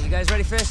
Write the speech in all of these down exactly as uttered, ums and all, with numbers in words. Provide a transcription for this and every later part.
You guys ready for this?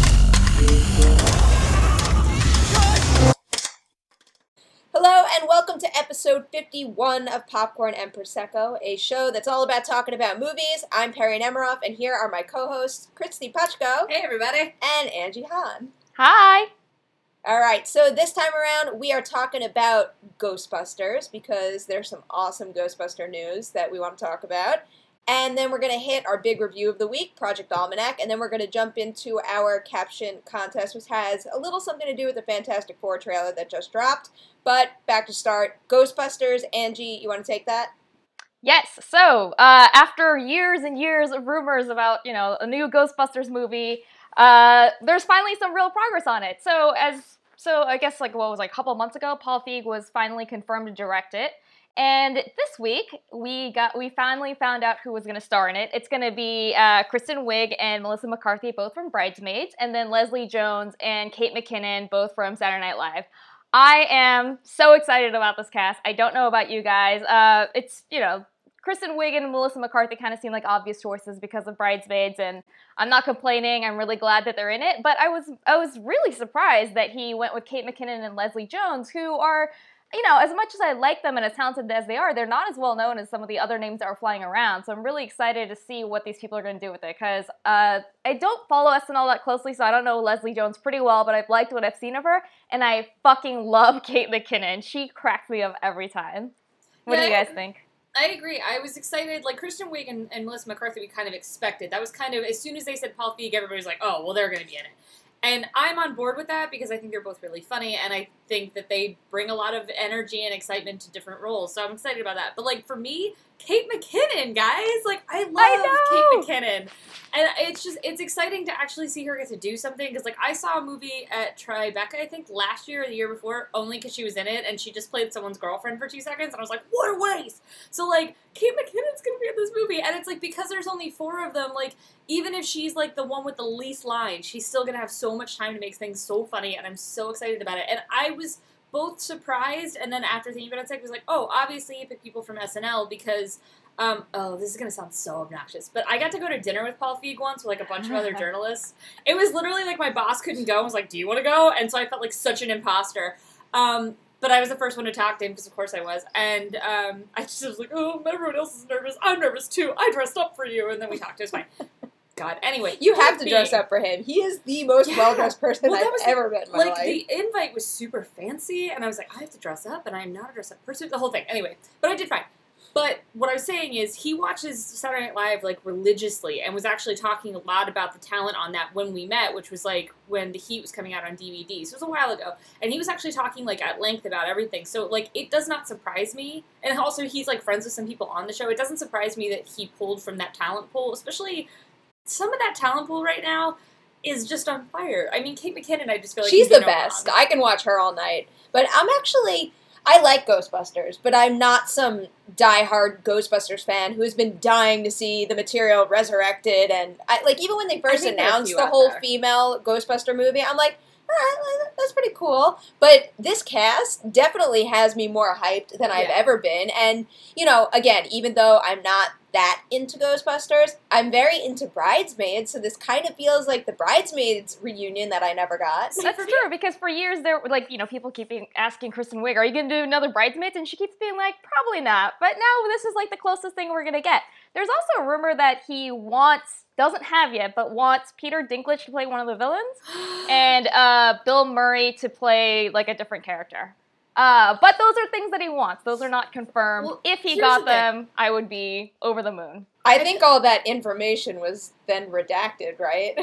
Hello and welcome to episode fifty-one of Popcorn and Prosecco, a show that's all about talking about movies. I'm Perry Nemiroff, and here are my co-hosts, Christy Pachko. Hey, everybody. And Angie Hahn. Hi. All right, so this time around, we are talking about Ghostbusters, because there's some awesome Ghostbuster news that we want to talk about. And then we're going to hit our big review of the week, Project Almanac, and then we're going to jump into our caption contest, which has a little something to do with the Fantastic Four trailer that just dropped. But back to start, Ghostbusters. Angie, you want to take that? Yes, so uh, after years and years of rumors about, you know, a new Ghostbusters movie, uh, there's finally some real progress on it. So as so I guess like what was like a couple months ago, Paul Feig was finally confirmed to direct it. And this week, we got we finally found out who was going to star in it. It's going to be uh, Kristen Wiig and Melissa McCarthy, both from Bridesmaids, and then Leslie Jones and Kate McKinnon, both from Saturday Night Live. I am so excited about this cast. I don't know about you guys. Uh, it's, you know, Kristen Wiig and Melissa McCarthy kind of seem like obvious choices because of Bridesmaids, and I'm not complaining. I'm really glad that they're in it. But I was I was really surprised that he went with Kate McKinnon and Leslie Jones, who are, you know, as much as I like them and as talented as they are, they're not as well known as some of the other names that are flying around. So I'm really excited to see what these people are going to do with it, because uh, I don't follow S N L that closely, so I don't know Leslie Jones pretty well, but I've liked what I've seen of her, and I fucking love Kate McKinnon. She cracks me up every time. What yeah, do you guys think? I agree. I was excited. Like, Kristen Wiig and, and Melissa McCarthy, we kind of expected. That was kind of, as soon as they said Paul Feig, everybody's like, oh, well, they're going to be in it. And I'm on board with that because I think they're both really funny, and I think that they bring a lot of energy and excitement to different roles. So I'm excited about that. But, like, for me, Kate McKinnon, guys. Like, I love I Kate McKinnon. And it's just, it's exciting to actually see her get to do something. Because, like, I saw a movie at Tribeca, I think, last year or the year before, only because she was in it, and she just played someone's girlfriend for two seconds, and I was like, what a waste! So, like, Kate McKinnon's going to be in this movie. And it's, like, because there's only four of them, like, even if she's, like, the one with the least lines, she's still going to have so much time to make things so funny, and I'm so excited about it. And I was both surprised, and then after thinking about it, I was like, oh, obviously you pick people from S N L because, um, oh, this is going to sound so obnoxious, but I got to go to dinner with Paul Feig once with, like, a bunch of other journalists. It was literally, like, my boss couldn't go and was like, do you want to go? And so I felt like such an imposter. Um, but I was the first one to talk to him, because of course I was. And um, I just was like, oh, everyone else is nervous. I'm nervous too. I dressed up for you. And then we talked. It was fine. God. Anyway, You have to dress up for him. He is the most Yeah. well-dressed person Well, that I've was ever met in my Like, life. the invite was super fancy, and I was like, I have to dress up, and I am not a dress-up person. The whole thing. Anyway, but I did fine. But what I was saying is, he watches Saturday Night Live, like, religiously, and was actually talking a lot about the talent on that when we met, which was, like, when The Heat was coming out on D V D. So it was a while ago. And he was actually talking, like, at length about everything. So, like, it does not surprise me. And also, he's, like, friends with some people on the show. It doesn't surprise me that he pulled from that talent pool, especially some of that talent pool right now is just on fire. I mean, Kate McKinnon, I just feel like She's you the know best. wrong. I can watch her all night. But I'm actually, I like Ghostbusters, but I'm not some diehard Ghostbusters fan who's been dying to see the material resurrected. And, I, like, even when they first think there are a announced few the out whole there. female Ghostbuster movie, I'm like, all right, that's pretty cool. But this cast definitely has me more hyped than I've Yeah. ever been. And, you know, again, even though I'm not that into Ghostbusters, I'm very into Bridesmaids, so this kind of feels like the Bridesmaids reunion that I never got. See, That's for me- true, because for years there were, like, you know, people keep being, asking Kristen Wiig, are you going to do another Bridesmaids? And she keeps being like, probably not. But now this is, like, the closest thing we're going to get. There's also a rumor that he wants, doesn't have yet, but wants Peter Dinklage to play one of the villains, and uh, Bill Murray to play, like, a different character. Uh, but those are things that he wants. Those are not confirmed. Well, if he here's got the thing. them, I would be over the moon. I think all that information was then redacted, right?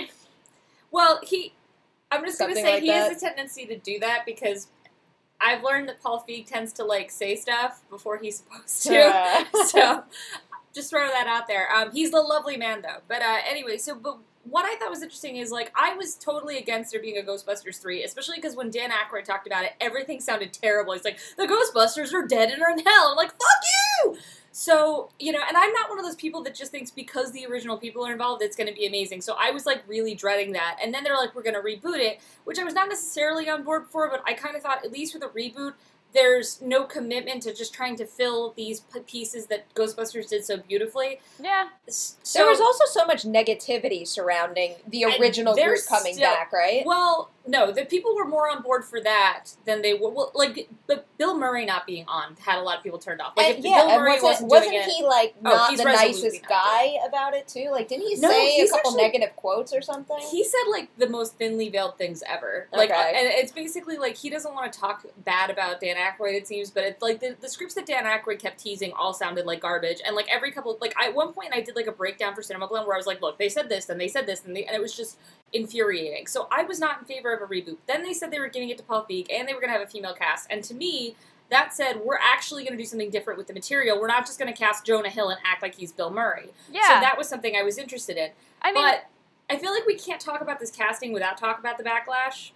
Well, he, I'm just going to Something say like he that. has a tendency to do that because I've learned that Paul Feig tends to, like, say stuff before he's supposed to. Yeah. So, just throw that out there. Um, he's a lovely man, though. But uh, anyway, so, but what I thought was interesting is, like, I was totally against there being a Ghostbusters three, especially because when Dan Aykroyd talked about it, everything sounded terrible. He's like, the Ghostbusters are dead and are in hell. I'm like, fuck you! So, you know, and I'm not one of those people that just thinks because the original people are involved, it's going to be amazing. So I was, like, really dreading that. And then they're like, we're going to reboot it, which I was not necessarily on board for, but I kind of thought, at least with a reboot, there's no commitment to just trying to fill these p- pieces that Ghostbusters did so beautifully. Yeah. So, there was also so much negativity surrounding the original group there's coming still- back, right? Well, no, the people were more on board for that than they were. Well, like, but Bill Murray not being on had a lot of people turned off. Like, And, if yeah, Bill and Murray wasn't, wasn't, wasn't doing he it, like Oh, not he's the resolutely nicest not guy about it too? Like, didn't he No, say a he's couple actually- negative quotes or something? he said like the most thinly veiled things ever. Like, Okay. and it's basically like he doesn't want to talk bad about Dan Aykroyd. It seems, but it's like the, the scripts that Dan Aykroyd kept teasing all sounded like garbage. And like every couple, like I, at one point I did like a breakdown for Cinema Blend where I was like, look, they said this, and they said this, and they, and it was just infuriating. So I was not in favor of a reboot. Then they said they were giving it to Paul Feig, and they were going to have a female cast. And to me, that said, we're actually going to do something different with the material. We're not just going to cast Jonah Hill and act like he's Bill Murray. Yeah. So that was something I was interested in. I mean, But I feel like we can't talk about this casting without talking about the backlash.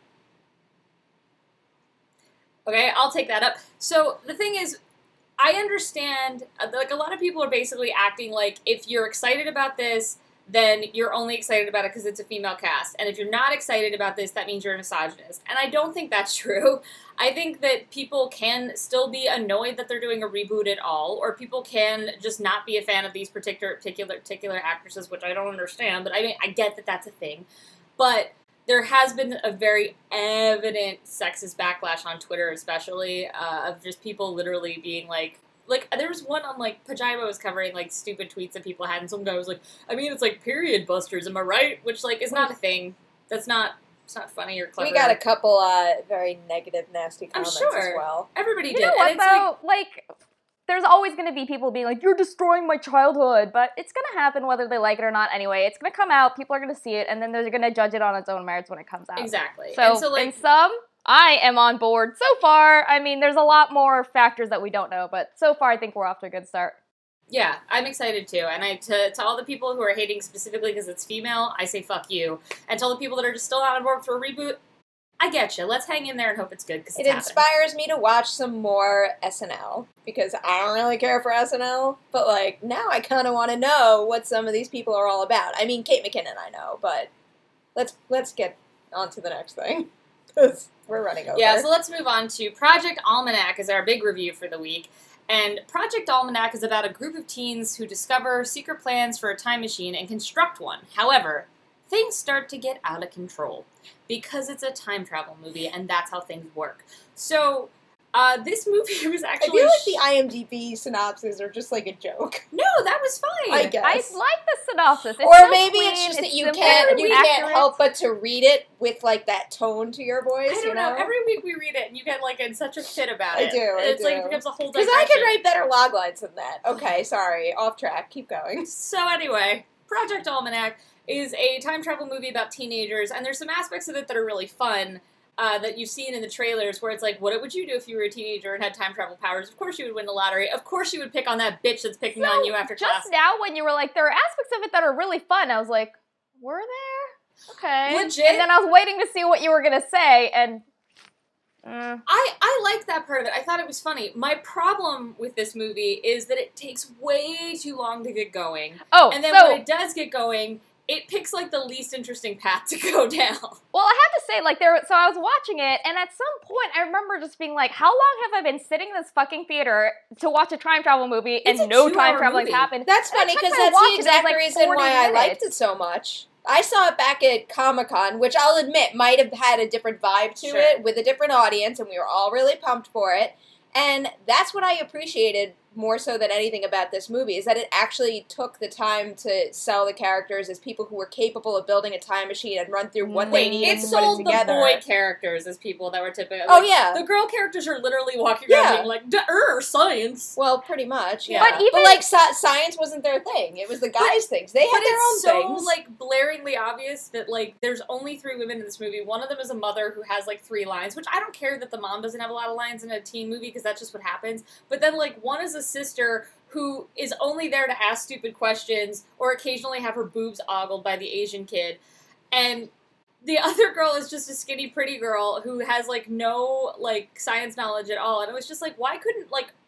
Okay, I'll take that up. So the thing is, I understand, uh, like a lot of people are basically acting like if you're excited about this, then you're only excited about it because it's a female cast. And if you're not excited about this, that means you're a misogynist. And I don't think that's true. I think that people can still be annoyed that they're doing a reboot at all, or people can just not be a fan of these particular particular particular actresses, which I don't understand. But I mean, I get that that's a thing. But there has been a very evident sexist backlash on Twitter, especially uh, of just people literally being like. Like, there was one on, like, Pajiba was covering, like, stupid tweets that people had, and some guy was like, I mean, it's like period busters, am I right? Which, like, is not a thing. That's not, it's not funny or clever. We got a couple uh, very negative, nasty I'm comments sure. as well. Everybody you did. know And what it's like, though? Like, there's always going to be people being like, "You're destroying my childhood," but it's going to happen whether they like it or not. Anyway, it's going to come out. People are going to see it, and then they're going to judge it on its own merits when it comes out. exactly. So, and so, like, in some, I am on board so far. I mean, there's a lot more factors that we don't know, but so far I think we're off to a good start. yeah, I'm excited too. And I to, to all the people who are hating specifically because it's female, I say fuck you. And to all the people that are just still not on board for a reboot, I get you. Let's hang in there and hope it's good because It it's happening. inspires me to watch some more S N L because I don't really care for S N L, but like now I kind of want to know what some of these people are all about. I mean, Kate McKinnon, I know, but let's let's get on to the next thing because we're running over. Yeah, so let's move on to Project Almanac is our big review for the week. And Project Almanac is about a group of teens who discover secret plans for a time machine and construct one. However, things start to get out of control because it's a time travel movie and that's how things work. So, uh, this movie was I actually... feel like the I M D B synopses are just like a joke. No, that was fine. I guess. I like the synopsis. It's Or so maybe clean, it's just that you simple, can't it's you can't accurate. help but to read it with like that tone to your voice. I don't you know. know. Every week we read it and you get like in such a fit about I it. do, I it's like do. it becomes a whole Because digression. I could write better log lines than that. Okay, sorry, off track. Keep going. So anyway, Project Almanac is a time travel movie about teenagers, and there's some aspects of it that are really fun uh, that you've seen in the trailers where it's like, what would you do if you were a teenager and had time travel powers? Of course you would win the lottery. Of course you would pick on that bitch that's picking So, on you after class. just now when you were like, there are aspects of it that are really fun, I was like, were there? Okay. Legit? And then I was waiting to see what you were going to say, and... Mm. I, I liked that part of it. I thought it was funny. My problem with this movie is that it takes way too long to get going. Oh, And then so... when it does get going, it picks like the least interesting path to go down. Well, I have to say, like, there. So I was watching it, and at some point, I remember just being like, "How long have I been sitting in this fucking theater to watch a time travel movie, It's and a no two-hour time traveling movie. happened?" That's And I funny checked because my that's watch, the and it was, exact like, reason forty why I minutes. liked it so much. I saw it back at Comic Con, which I'll admit might have had a different vibe to Sure. it with a different audience, and we were all really pumped for it. And that's what I appreciated more so than anything about this movie, is that it actually took the time to sell the characters as people who were capable of building a time machine and run through what they Wait, needed it to put it sold the together. boy characters as people that were typical. Oh, like, yeah. The girl characters are literally walking around Yeah. being like, "Er, science." Well, pretty much, yeah. But But, even- like, sci- science wasn't their thing. It was the guys' things. They But had their own it's so things. like blaringly obvious that like there's only three women in this movie. One of them is a mother who has like three lines, which I don't care that the mom doesn't have a lot of lines in a teen movie because that's just what happens. But then like one is a sister who is only there to ask stupid questions or occasionally have her boobs ogled by the Asian kid, and the other girl is just a skinny, pretty girl who has, like, no, like, science knowledge at all. And it was just like, why couldn't, like,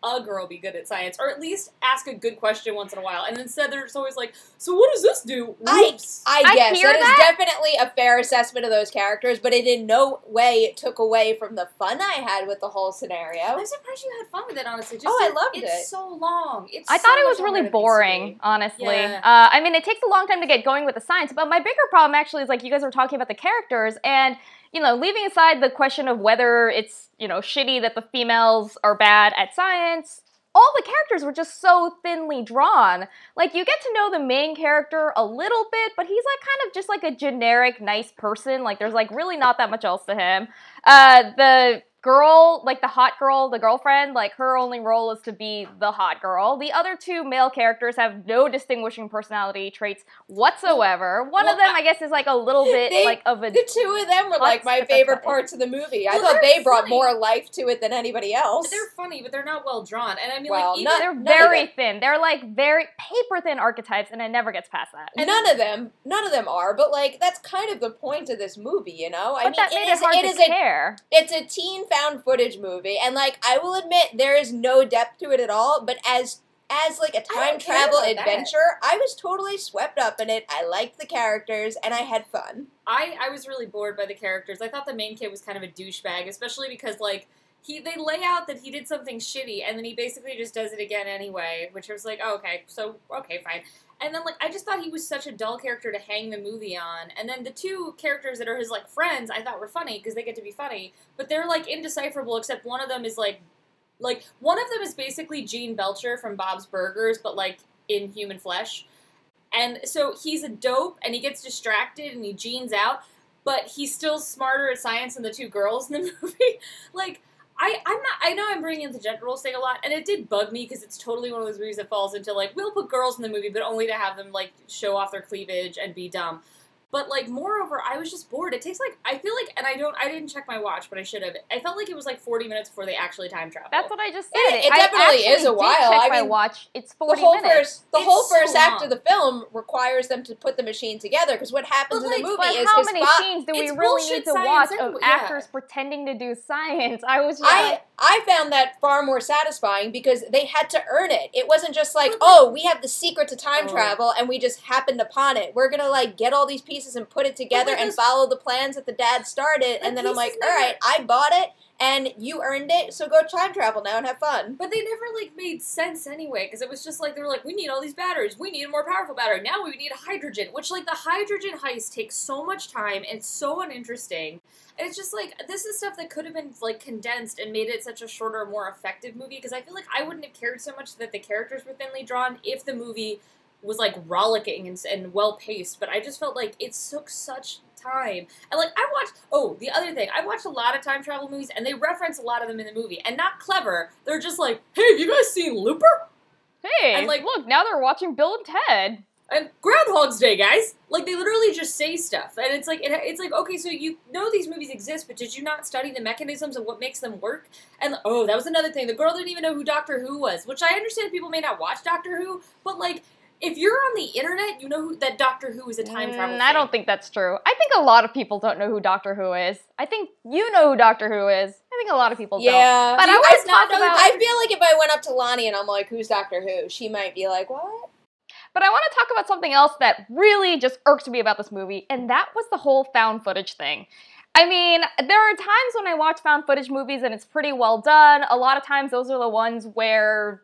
a girl be good at science, or at least ask a good question once in a while. And instead, they're just always like, "So what does this do?" Whoops. I, I I guess hear that, that. is definitely a fair assessment of those characters, but it in no way took away from the fun I had with the whole scenario. I'm surprised you had fun with it, honestly. Just Oh, I it- loved it's it. so long. It's I so thought it much was really longer than it needs to boring, be. honestly. Yeah. Uh, I mean, it takes a long time to get going with the science, but my bigger problem actually is, like, you guys were talking about the characters, and, you know, leaving aside the question of whether it's, you know, shitty that the females are bad at science, all the characters were just so thinly drawn. Like, you get to know the main character a little bit, but he's, like, kind of just, like, a generic nice person. Like, there's, like, really not that much else to him. Uh, the girl, like, the hot girl, the girlfriend, like, her only role is to be the hot girl. The other two male characters have no distinguishing personality traits whatsoever. One well, of them, I- I guess, is, like, a little bit, They- like, of a... The two of them were like my That's favorite funny. parts of the movie. I Well, thought they're they brought funny. more life to it than anybody else. They're funny, but they're not well drawn. And I mean, Well, like, even not- They're none of very it. thin. They're, like, very paper-thin archetypes, and it never gets past that. None of them, none of them are, but like that's kind of the point of this movie, you know. I But mean, that it made is, it hard it to is a care. it's a teen found footage movie, and like I will admit there is no depth to it at all. But as as like a I time don't care travel about that. adventure, I was totally swept up in it. I liked the characters, and I had fun. I, I was really bored by the characters. I thought the main kid was kind of a douchebag, especially because, like, he they lay out that he did something shitty, and then he basically just does it again anyway, which I was like, oh, okay, so, okay, fine. And then, like, I just thought he was such a dull character to hang the movie on. And then the two characters that are his, like, friends, I thought were funny, because they get to be funny, but they're, like, indecipherable, except one of them is, like, like, one of them is basically Gene Belcher from Bob's Burgers, but, like, in human flesh. And so he's a dope, and he gets distracted, and he genes out, but he's still smarter at science than the two girls in the movie. Like, I, I'm not, I know I'm bringing in the gender roles thing a lot, and it did bug me, because it's totally one of those movies that falls into, like, we'll put girls in the movie, but only to have them, like, show off their cleavage and be dumb. But, like, moreover, I was just bored. It takes, like, I feel like, and I don't, I didn't check my watch, but I should have. I felt like it was, like, forty minutes before they actually time travel. That's what I just said. It- it I definitely actually is a did while. check I my mean, watch. It's The forty whole minutes. first, the It's whole so first act long. of the film requires them to put the machine together. Because what happens But, in like, the movie But is how his many spot. scenes do we It's really bullshit need to science watch anyway, of yeah. actors pretending to do science? I was just I I found that far more satisfying because they had to earn it. It wasn't just like, But, oh, we have the secret to time Oh. travel and we just happened upon it. We're gonna like get all these pieces and put it together like, and those- follow the plans that the dad started. The And then I'm like, pieces all never- right, I bought it and you earned it, so go time travel now and have fun. But they never, like, made sense anyway, because it was just like, they were like, we need all these batteries, we need a more powerful battery, now we need hydrogen, which, like, the hydrogen heist takes so much time, and it's so uninteresting, and it's just, like, this is stuff that could have been, like, condensed and made it such a shorter, more effective movie, because I feel like I wouldn't have cared so much that the characters were thinly drawn if the movie was, like, rollicking and, and well-paced, but I just felt like it took such time. And, like, I watched, oh, the other thing, I watched a lot of time travel movies, and they reference a lot of them in the movie, and not clever, they're just like, hey, have you guys seen Looper? hey, And, like- look, now they're watching Bill and Ted. And Groundhog's Day, guys! Like, they literally just say stuff, and it's like, it, it's like, okay, so you know these movies exist, but did you not study the mechanisms of what makes them work? And, oh, that was another thing, the girl didn't even know who Doctor Who was, which I understand people may not watch Doctor Who, but, like, if you're on the internet, you know who, that Doctor Who is a time travel Mm, thing. I don't think that's true. I think a lot of people don't know who Doctor Who is. I think you know who Doctor Who is. I think a lot of people don't. Yeah. But Do I you want guys to not talk know about. I feel like if I went up to Lonnie and I'm like, who's Doctor Who? She might be like, what? But I want to talk about something else that really just irks me about this movie, and that was the whole found footage thing. I mean, there are times when I watch found footage movies and it's pretty well done. A lot of times those are the ones where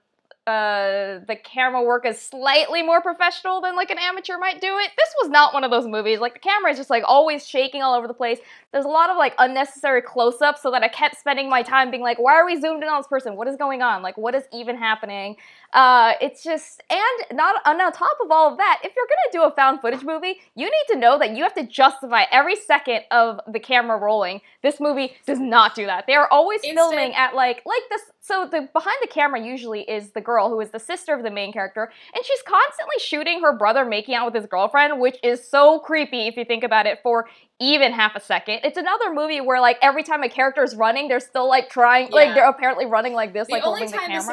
uh, the camera work is slightly more professional than like an amateur might do it. This was not one of those movies. Like, the camera is just like always shaking all over the place. There's a lot of like unnecessary close-ups, so that I kept spending my time being like, why are we zoomed in on this person? What is going on? Like, what is even happening? Uh, it's just, and not and on top of all of that, if you're gonna do a found footage movie, you need to know that you have to justify every second of the camera rolling. This movie does not do that. They are always Instead- filming at like like this. So the behind the camera usually is the girl who is the sister of the main character, and she's constantly shooting her brother making out with his girlfriend, which is so creepy if you think about it for even half a second. It's another movie where like every time a character is running, they're still like trying, Yeah. like they're apparently running like this, The like only holding the time the camera. sister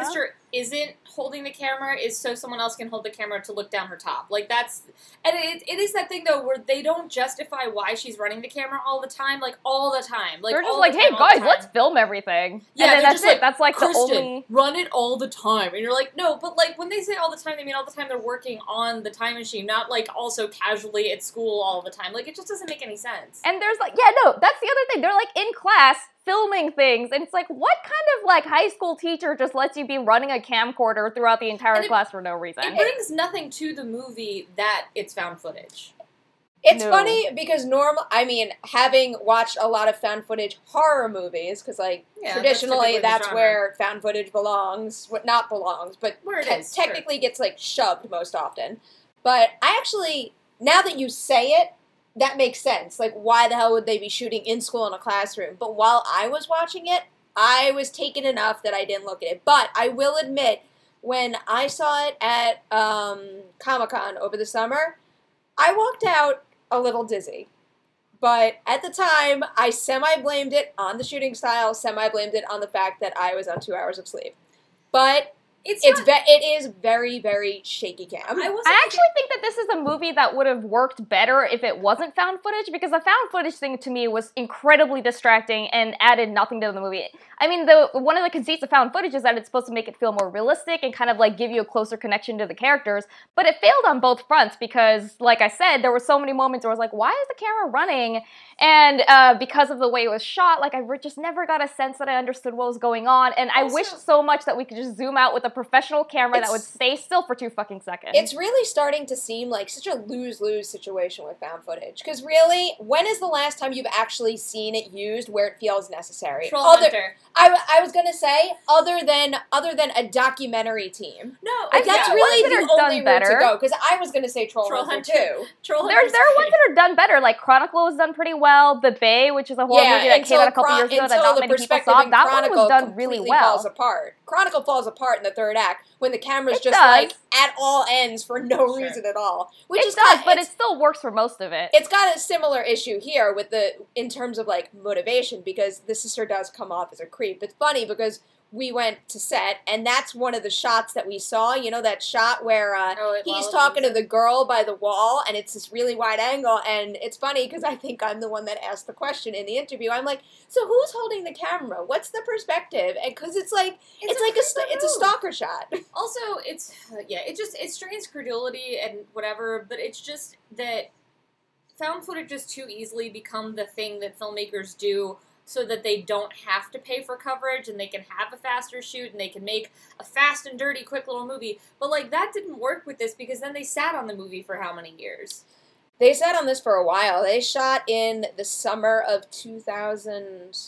isn't holding the camera is so someone else can hold the camera to look down her top. Like, that's... And it, it is that thing, though, where they don't justify why she's running the camera all the time. Like, all the time. Like, they're just all like, the hey, time, all the guys, time. let's film everything. Yeah, and then they're that's just it. like, That's like Kristen, the only... run it all the time. And you're like, no, but, like, when they say all the time, they mean all the time they're working on the time machine, not, like, also casually at school all the time. Like, it just doesn't make any sense. And there's like, yeah, no, that's the other thing. They're like in class filming things, and it's like, what kind of like high school teacher just lets you be running a camcorder throughout the entire it, class for no reason? It brings nothing to the movie that it's found footage. It's No. funny because normal. I mean, having watched a lot of found footage horror movies, because like Yeah, traditionally that's, that's, typically the genre. where found footage belongs. What not belongs, but Where it te- is, sure. technically gets like shoved most often. But I actually, now that you say it, that makes sense. Like, why the hell would they be shooting in school in a classroom? But while I was watching it, I was taken enough that I didn't look at it. But I will admit, when I saw it at um, Comic-Con over the summer, I walked out a little dizzy. But at the time, I semi-blamed it on the shooting style, semi-blamed it on the fact that I was on two hours of sleep. But It's, it's not, ve- it is very, very shaky cam. I wasn't I actually think that this is a movie that would have worked better if it wasn't found footage, because the found footage thing to me was incredibly distracting and added nothing to the movie. I mean, the one of the conceits of found footage is that it's supposed to make it feel more realistic and kind of like give you a closer connection to the characters, but it failed on both fronts because, like I said, there were so many moments where I was like, why is the camera running? And uh, because of the way it was shot, like I re- just never got a sense that I understood what was going on, and I Also- wish so much that we could just zoom out with a professional camera that would It's- stay still for two fucking seconds. It's really starting to seem like such a lose-lose situation with found footage. Because really, when is the last time you've actually seen it used where it feels necessary? Troll Other, Hunter. I, w- I was gonna say, other than other than a documentary team. No, Like, yeah, that's ones really that the are only done route better. to go. Because I was gonna say Troll, Troll Hunter, Hunter. too. Troll There, Hunter's there are great. ones that are done better, like Chronicle was done pretty well. The Bay, which is a horror Yeah, movie that came until, out a couple Chron- years ago that until not the many people perspective saw, in that one Chronicle was done really completely well. falls apart. Chronicle falls apart in the third act when the camera's It just does. like at all ends for no Sure. reason at all. Which It is does, kind but it it's, still works for most of it. it's got a similar issue here with the in terms of like motivation, because the sister does come off as a creep. It's funny because we went to set, and that's one of the shots that we saw. You know, that shot where uh, Oh, it he's follows talking to him. the girl by the wall, and it's this really wide angle. And it's funny because I think I'm the one that asked the question in the interview. I'm like, so who's holding the camera? What's the perspective? And because it's like it's, It's a like a creep st- it's a move. stalker shot. Also, it's yeah, it just it strains credulity and whatever, but it's just that found footage just too easily become the thing that filmmakers do so that they don't have to pay for coverage and they can have a faster shoot and they can make a fast and dirty quick little movie. But like that didn't work with this because then they sat on the movie for how many years? They sat on this for a while. They shot in the summer of two thousand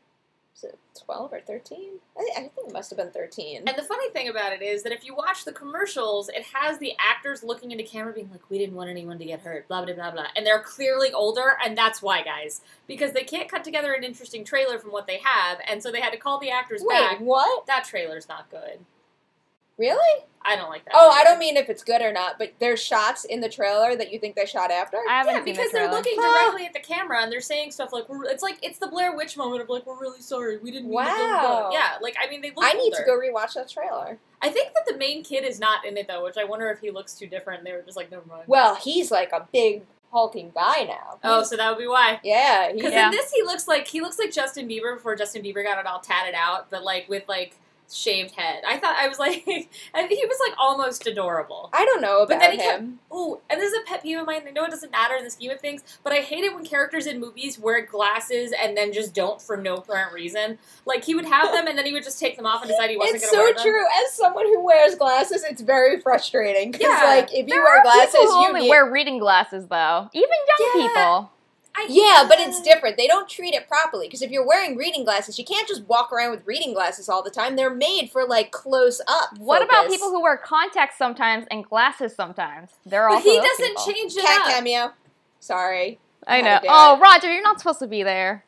twelve or thirteen? I, I think it must have been thirteen. And the funny thing about it is that if you watch the commercials, it has the actors looking into camera being like, we didn't want anyone to get hurt, blah, blah, blah, blah. And they're clearly older, and that's why, guys. Because they can't cut together an interesting trailer from what they have, and so they had to call the actors Wait, back. what? That trailer's not good. Really? I don't like that. Oh, I trailer. don't mean if it's good or not, but there's shots in the trailer that you think they shot after? I haven't Yeah, seen because the they're trailer. looking Huh. directly at the camera and they're saying stuff like, we're, it's like, it's the Blair Witch moment of like, we're really sorry, we didn't mean to blah, blah, blah. Wow. Yeah, like, I mean, they look I need to older. go rewatch that trailer. I think that the main kid is not in it, though, which I wonder if he looks too different. They were just like, never mind. Well, he's like a big hulking guy now. Oh, He's- so that would be why. yeah, he's Because Yeah. in this, he looks like he looks like Justin Bieber before Justin Bieber got it all tatted out, but like with like shaved head. I thought I was like, I think he was like almost adorable. I don't know But about then he kept- him. Ooh, and this is a pet peeve of mine. I know it doesn't matter in the scheme of things, but I hate it when characters in movies wear glasses and then just don't for no apparent reason. Like he would have them and then he would just take them off and decide he wasn't It's going to so wear them. true. As someone who wears glasses, it's very frustrating. Because, Yeah. like, if you There wear are glasses, people who you only need... wear reading glasses, though. Even young Yeah. people. I, Yeah, but it's different. They don't treat it properly. Because if you're wearing reading glasses, you can't just walk around with reading glasses all the time. They're made for, like, close up What about focus. people who wear contacts sometimes and glasses sometimes? They're But also he those doesn't people. change it Cat up. cameo. Sorry. I How know. dare Oh, it. Roger, you're not supposed to be there.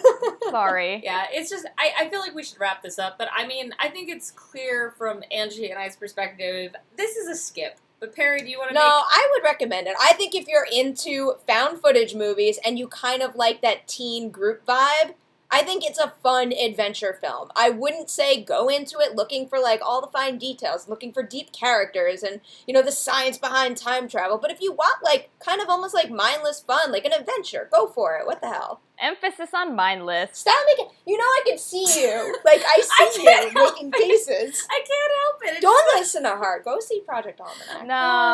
Sorry. Yeah, it's just, I, I feel like we should wrap this up, but I mean, I think it's clear from Angie and I's perspective, this is a skip. But Perry, do you want to No, make... I would recommend it. I think if you're into found footage movies and you kind of like that teen group vibe, I think it's a fun adventure film. I wouldn't say go into it looking for, like, all the fine details, looking for deep characters and, you know, the science behind time travel. But if you want, like, kind of almost like mindless fun, like an adventure, go for it. What the hell? Emphasis on mindless. Stop making... You know I can see you. Like, I see I you making faces. I can't help it. It's Don't just, listen to her. Go see Project Almanac. No.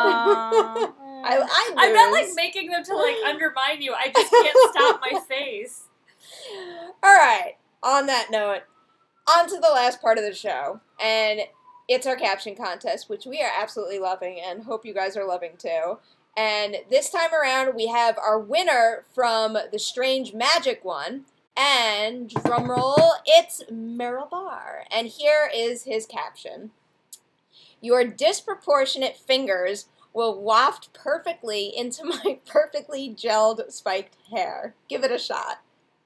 I, I I'm not, like, lose. making them to, like, undermine you. I just can't stop my face. All right. On that note, on to the last part of the show, and it's our caption contest, which we are absolutely loving and hope you guys are loving too. And this time around, we have our winner from the Strange Magic one, and drumroll, it's Meryl Barr. And here is his caption. Your disproportionate fingers will waft perfectly into my perfectly gelled spiked hair. Give it a shot.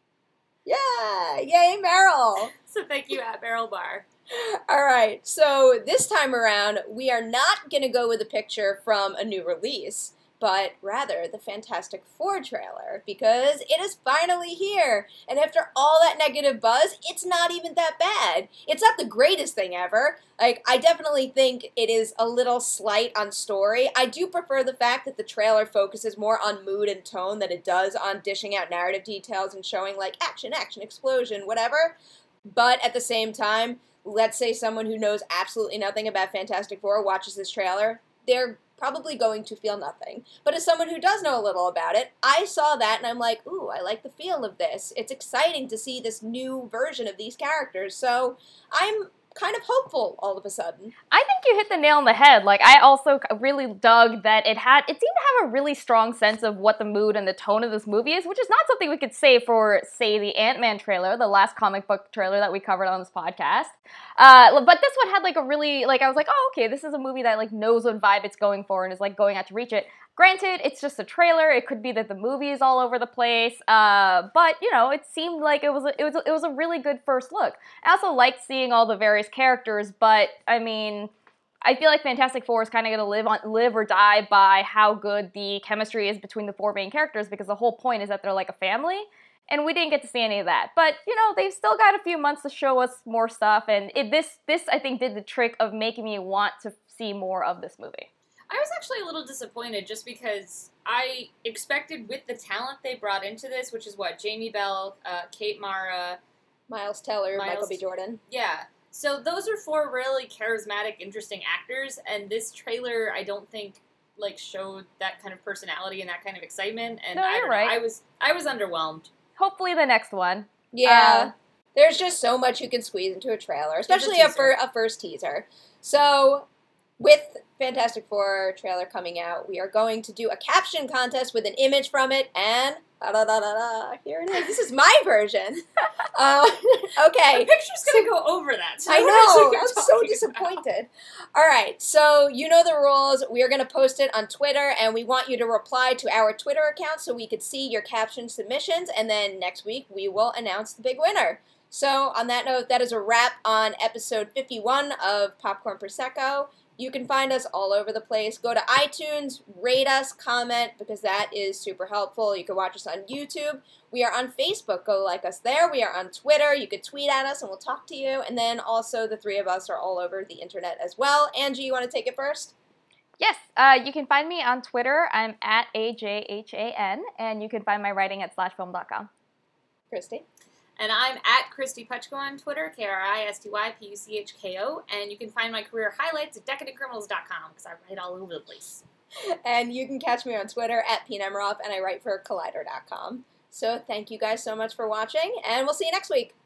Yeah! Yay, Meryl! So thank you, at Meryl Barr. All right, so this time around, we are not going to go with a picture from a new release, but rather the Fantastic Four trailer, because it is finally here. And after all that negative buzz, it's not even that bad. It's not the greatest thing ever. Like, I definitely think it is a little slight on story. I do prefer the fact that the trailer focuses more on mood and tone than it does on dishing out narrative details and showing, like, action, action, explosion, whatever. But at the same time, let's say someone who knows absolutely nothing about Fantastic Four watches this trailer, they're probably going to feel nothing. But as someone who does know a little about it, I saw that and I'm like, ooh, I like the feel of this. It's exciting to see this new version of these characters. So I'm kind of hopeful all of a sudden. I think you hit the nail on the head. Like, I also really dug that it had, it seemed to have a really strong sense of what the mood and the tone of this movie is, which is not something we could say for, say, the Ant-Man trailer, the last comic book trailer that we covered on this podcast. Uh, but this one had, like, a really, like, I was like, oh, okay, this is a movie that, like, knows what vibe it's going for and is, like, going out to reach it. Granted, it's just a trailer. It could be that the movie is all over the place, uh, but you know, it seemed like it was a, it was a, it was a really good first look. I also liked seeing all the various characters, but I mean, I feel like Fantastic Four is kind of going to live on live or die by how good the chemistry is between the four main characters, because the whole point is that they're like a family, and we didn't get to see any of that. But you know, they've still got a few months to show us more stuff, and it, this this I think did the trick of making me want to see more of this movie. I was actually a little disappointed just because I expected with the talent they brought into this, which is what, Jamie Bell, uh, Kate Mara, Miles Teller, Miles- Michael B. Jordan. yeah. So those are four really charismatic, interesting actors, and this trailer I don't think like showed that kind of personality and that kind of excitement. And No, I you're don't right. know, I was I was underwhelmed. Hopefully the next one. Yeah. Uh, There's just so much you can squeeze into a trailer, especially a, teaser. fir- a first teaser. So, with Fantastic Four trailer coming out, we are going to do a caption contest with an image from it, and da-da-da-da-da, here it is. This is my version. uh, The okay. picture's gonna go over that. So I what else are know. you I'm so talking about? disappointed. All right. So, you know the rules. We are going to post it on Twitter, and we want you to reply to our Twitter account so we could see your caption submissions, and then next week we will announce the big winner. So, on that note, that is a wrap on episode fifty-one of Popcorn Prosecco. You can find us all over the place. Go to iTunes, rate us, comment, because that is super helpful. You can watch us on YouTube. We are on Facebook. Go like us there. We are on Twitter. You could tweet at us and we'll talk to you. And then also the three of us are all over the internet as well. Angie, you want to take it first? Yes, uh, you can find me on Twitter. I'm at A J H A N, and you can find my writing at slash film dot com. Christy? And I'm at Christy Puchko on Twitter, K R I S T Y P U C H K O, and you can find my career highlights at decadent criminals dot com, because I write all over the place. And you can catch me on Twitter at P Nemroff, and I write for Collider dot com. So thank you guys so much for watching, and we'll see you next week.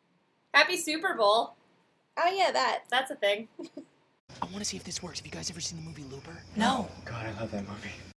Happy Super Bowl. Oh yeah, that. That's a thing. I want to see if this works. Have you guys ever seen the movie Looper? No. God, I love that movie.